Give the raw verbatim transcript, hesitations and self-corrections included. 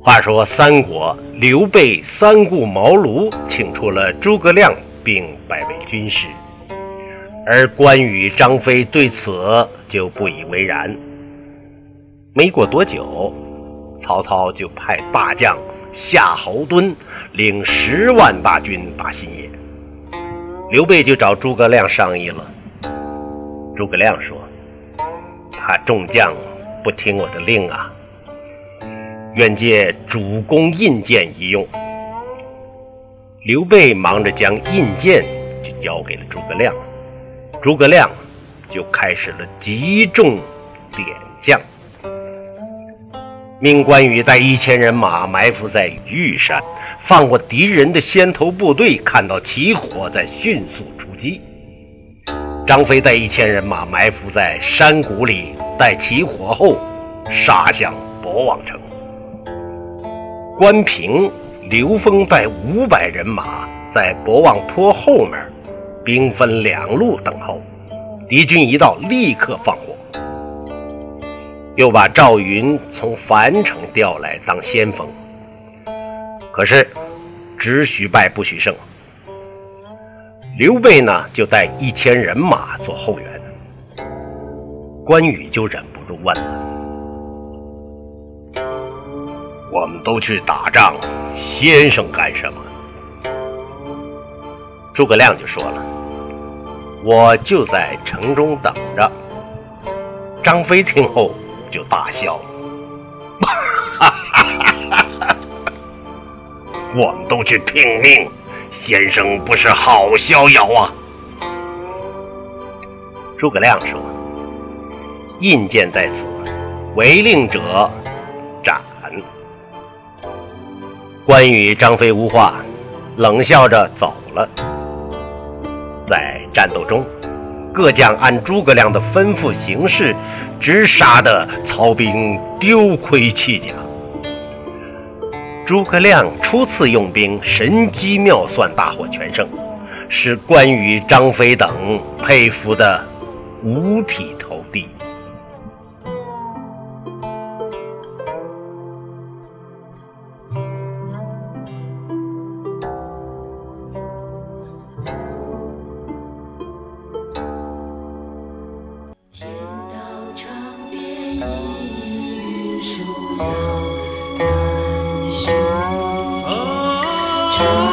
话说三国，刘备三顾茅庐，请出了诸葛亮，并拜为军师。而关羽、张飞对此就不以为然。没过多久，曹操就派大将夏侯惇领十万大军打新野。刘备就找诸葛亮商议了。诸葛亮说：“他众将不听我的令啊，愿借主公印鉴一用。”刘备忙着将印鉴就交给了诸葛亮，诸葛亮就开始了集中点将，命关羽带一千人马埋伏在玉山，放过敌人的先头部队，看到起火再迅速出击。张飞带一千人马埋伏在山谷里，待起火后杀向博望城。关平、刘封带五百人马在博望坡后面兵分两路等候，敌军一到立刻放火。又把赵云从樊城调来当先锋，可是只许败不许胜。刘备呢，就带一千人马做后援。关羽就忍不住问了：“我们都去打仗，先生干什么？”诸葛亮就说了：“我就在城中等着。”张飞听后就大笑了：“我们都去拼命，先生不是好逍遥啊！”诸葛亮说：“印鉴在此，违令者斩。”关羽、张飞无话，冷笑着走了。在战斗中，各将按诸葛亮的吩咐行事，直杀得曹兵丢盔弃甲。诸葛亮初次用兵，神机妙算，大获全胜，使关羽、张飞等佩服得五体投地。 天道长变，一云舒遥，难寻。